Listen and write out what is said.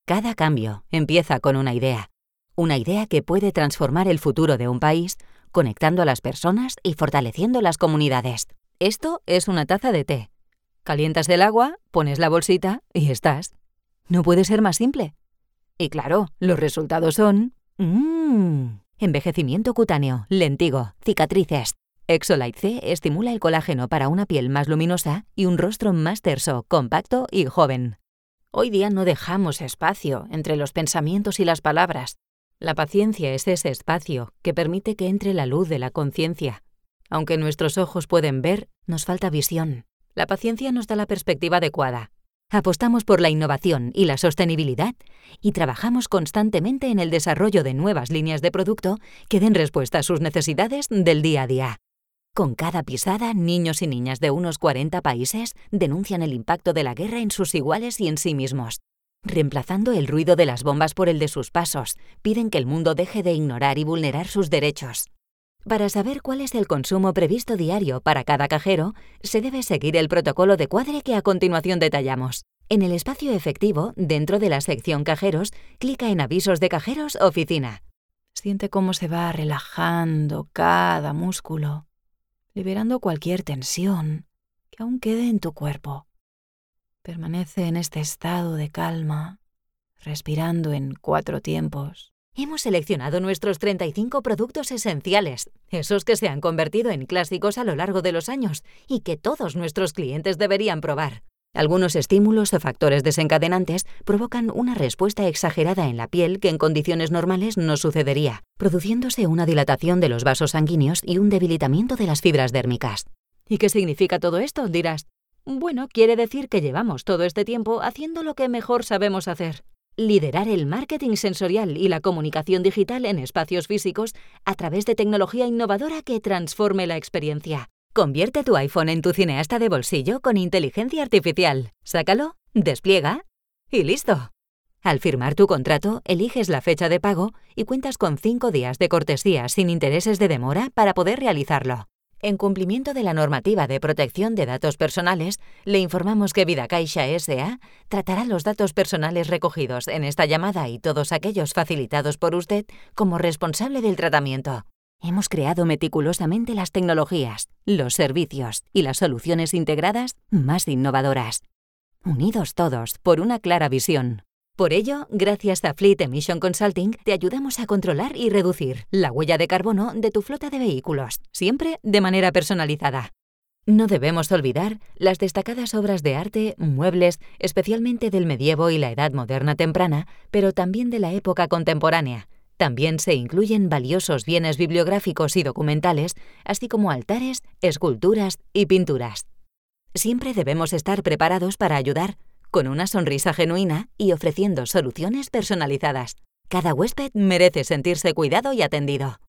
Cada cambio empieza con una idea que puede transformar el futuro de un país, conectando a las personas y fortaleciendo las comunidades. Esto es una taza de té. Calientas el agua, pones la bolsita y estás. No puede ser más simple. Y claro, los resultados son... envejecimiento cutáneo, lentigo, cicatrices. Exolite C estimula el colágeno para una piel más luminosa y un rostro más terso, compacto y joven. Hoy día no dejamos espacio entre los pensamientos y las palabras. La paciencia es ese espacio que permite que entre la luz de la conciencia. Aunque nuestros ojos pueden ver, nos falta visión. La paciencia nos da la perspectiva adecuada. Apostamos por la innovación y la sostenibilidad y trabajamos constantemente en el desarrollo de nuevas líneas de producto que den respuesta a sus necesidades del día a día. Con cada pisada, niños y niñas de unos 40 países denuncian el impacto de la guerra en sus iguales y en sí mismos. Reemplazando el ruido de las bombas por el de sus pasos, piden que el mundo deje de ignorar y vulnerar sus derechos. Para saber cuál es el consumo previsto diario para cada cajero, se debe seguir el protocolo de cuadre que a continuación detallamos. En el espacio efectivo, dentro de la sección Cajeros, clica en Avisos de Cajeros Oficina. Siente cómo se va relajando cada músculo, liberando cualquier tensión que aún quede en tu cuerpo. Permanece en este estado de calma, respirando en 4 tiempos. Hemos seleccionado nuestros 35 productos esenciales, esos que se han convertido en clásicos a lo largo de los años y que todos nuestros clientes deberían probar. Algunos estímulos o factores desencadenantes provocan una respuesta exagerada en la piel que en condiciones normales no sucedería, produciéndose una dilatación de los vasos sanguíneos y un debilitamiento de las fibras dérmicas. ¿Y qué significa todo esto?, dirás. Bueno, quiere decir que llevamos todo este tiempo haciendo lo que mejor sabemos hacer. Liderar el marketing sensorial y la comunicación digital en espacios físicos a través de tecnología innovadora que transforme la experiencia. Convierte tu iPhone en tu cineasta de bolsillo con inteligencia artificial. Sácalo, despliega y listo. Al firmar tu contrato, eliges la fecha de pago y cuentas con 5 días de cortesía sin intereses de demora para poder realizarlo. En cumplimiento de la normativa de protección de datos personales, le informamos que Vidacaixa S.A. tratará los datos personales recogidos en esta llamada y todos aquellos facilitados por usted como responsable del tratamiento. Hemos creado meticulosamente las tecnologías, los servicios y las soluciones integradas más innovadoras. Unidos todos por una clara visión. Por ello, gracias a Fleet Emission Consulting, te ayudamos a controlar y reducir la huella de carbono de tu flota de vehículos, siempre de manera personalizada. No debemos olvidar las destacadas obras de arte, muebles, especialmente del medievo y la Edad Moderna temprana, pero también de la época contemporánea. También se incluyen valiosos bienes bibliográficos y documentales, así como altares, esculturas y pinturas. Siempre debemos estar preparados para ayudar, con una sonrisa genuina y ofreciendo soluciones personalizadas. Cada huésped merece sentirse cuidado y atendido.